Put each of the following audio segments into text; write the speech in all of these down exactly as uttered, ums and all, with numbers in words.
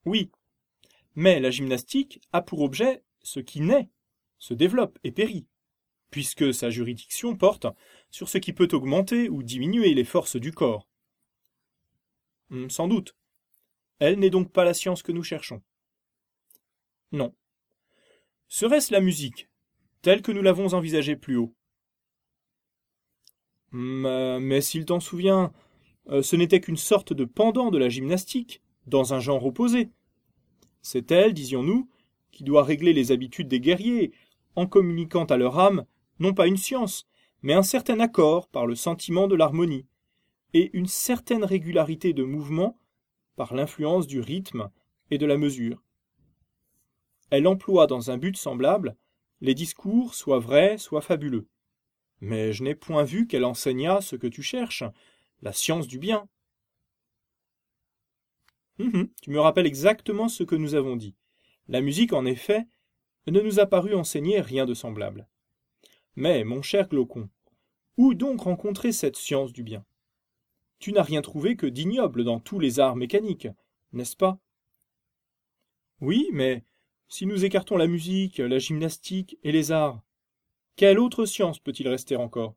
Oui, mais la gymnastique a pour objet ce qui naît, se développe et périt, puisque sa juridiction porte sur ce qui peut augmenter ou diminuer les forces du corps. Hmm, sans doute. Elle n'est donc pas la science que nous cherchons. Non. Serait-ce la musique, telle que nous l'avons envisagée plus haut? Mais, mais s'il t'en souvient, euh, ce n'était qu'une sorte de pendant de la gymnastique, dans un genre opposé. C'est elle, disions-nous, qui doit régler les habitudes des guerriers, en communiquant à leur âme, non pas une science, mais un certain accord par le sentiment de l'harmonie, et une certaine régularité de mouvement par l'influence du rythme et de la mesure. Elle emploie dans un but semblable les discours soit vrais, soit fabuleux. Mais je n'ai point vu qu'elle enseignât ce que tu cherches, la science du bien. Hum, hum, tu me rappelles exactement ce que nous avons dit. La musique, en effet, ne nous a paru enseigner rien de semblable. Mais, mon cher Glaucon, où donc rencontrer cette science du bien? Tu n'as rien trouvé que d'ignoble dans tous les arts mécaniques, n'est-ce pas? Oui, mais si nous écartons la musique, la gymnastique et les arts, quelle autre science peut-il rester encore?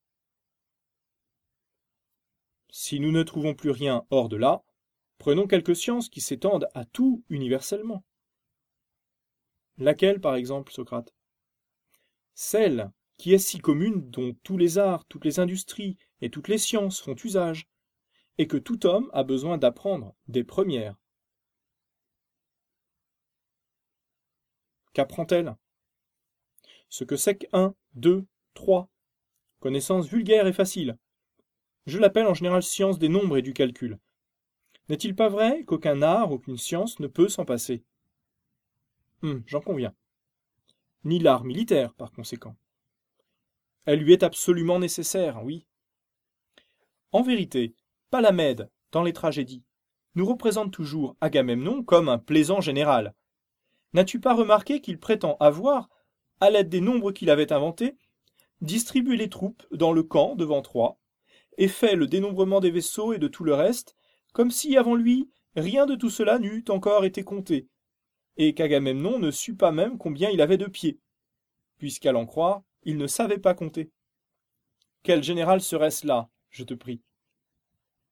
Si nous ne trouvons plus rien hors de là, prenons quelques sciences qui s'étendent à tout universellement. Laquelle, par exemple, Socrate? Celle qui est si commune dont tous les arts, toutes les industries et toutes les sciences font usage, et que tout homme a besoin d'apprendre des premières. Qu'apprend-elle? Ce que c'est que un, deux, trois. Connaissance vulgaire et facile. Je l'appelle en général science des nombres et du calcul. N'est-il pas vrai qu'aucun art, aucune science ne peut s'en passer? Hum, j'en conviens. Ni l'art militaire, par conséquent. Elle lui est absolument nécessaire, oui. En vérité, Palamède, dans les tragédies, nous représente toujours Agamemnon comme un plaisant général. N'as-tu pas remarqué qu'il prétend avoir, à l'aide des nombres qu'il avait inventés, distribué les troupes dans le camp devant Troie, et fait le dénombrement des vaisseaux et de tout le reste, comme si avant lui rien de tout cela n'eût encore été compté, et qu'Agamemnon ne sût pas même combien il avait de pieds, puisqu'à l'en croire, il ne savait pas compter. Quel général serait-ce là, je te prie?